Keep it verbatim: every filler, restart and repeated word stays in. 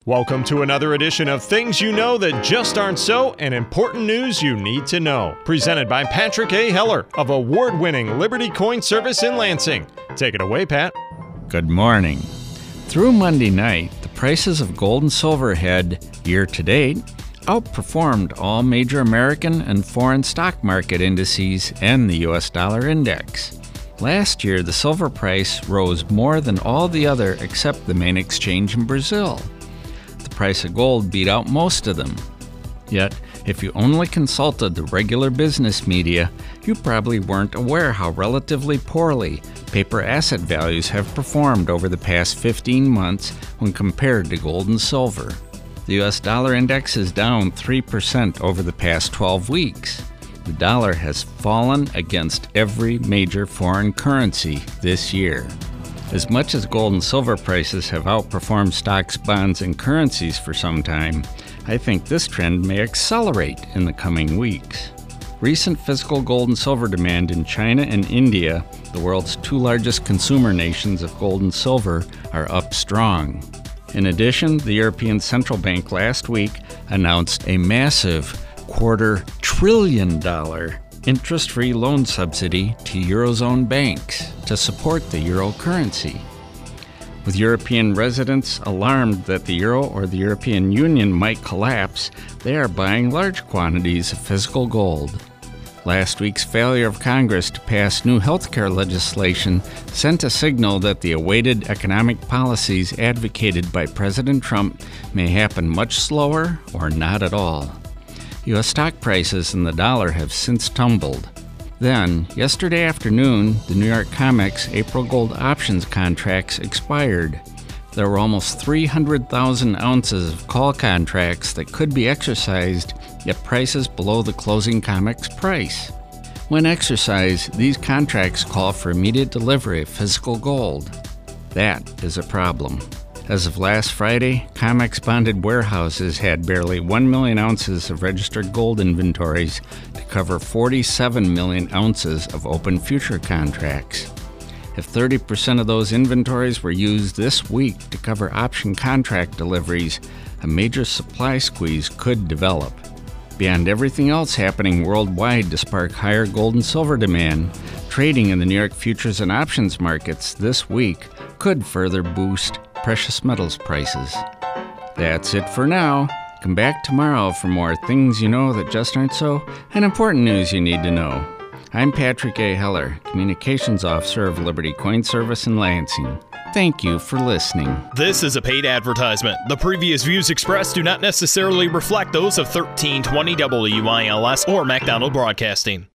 Welcome to another edition of Things You Know That Just Aren't So and Important News You Need to Know. Presented by Patrick A. Heller of award-winning Liberty Coin Service in Lansing. Take it away, Pat. Good morning. Through Monday night, the prices of gold and silver had, year-to-date, outperformed all major American and foreign stock market indices and the U S dollar index. Last year, the silver price rose more than all the other except the main exchange in Brazil. The price of gold beat out most of them. Yet, if you only consulted the regular business media, you probably weren't aware how relatively poorly paper asset values have performed over the past fifteen months when compared to gold and silver. The U S dollar index is down three percent over the past twelve weeks. The dollar has fallen against every major foreign currency this year. As much as gold and silver prices have outperformed stocks, bonds, and currencies for some time, I think this trend may accelerate in the coming weeks. Recent physical gold and silver demand in China and India, the world's two largest consumer nations of gold and silver, are up strong. In addition, the European Central Bank last week announced a massive quarter trillion dollar interest-free loan subsidy to Eurozone banks to support the euro currency. With European residents alarmed that the euro or the European Union might collapse, they are buying large quantities of physical gold. Last week's failure of Congress to pass new healthcare legislation sent a signal that the awaited economic policies advocated by President Trump may happen much slower or not at all. U S stock prices and the dollar have since tumbled. Then, yesterday afternoon, the New York COMEX April gold options contracts expired. There were almost three hundred thousand ounces of call contracts that could be exercised at prices below the closing COMEX price. When exercised, these contracts call for immediate delivery of physical gold. That is a problem. As of last Friday, COMEX bonded warehouses had barely one million ounces of registered gold inventories to cover forty-seven million ounces of open future contracts. If thirty percent of those inventories were used this week to cover option contract deliveries, a major supply squeeze could develop. Beyond everything else happening worldwide to spark higher gold and silver demand, trading in the New York futures and options markets this week could further boost precious metals prices. That's it for now. Come back tomorrow for more Things You Know That Just Aren't So and important news you need to know. I'm Patrick A. Heller, Communications Officer of Liberty Coin Service in Lansing. Thank you for listening. This is a paid advertisement. The previous views expressed do not necessarily reflect those of thirteen twenty W I L S or MacDonald Broadcasting.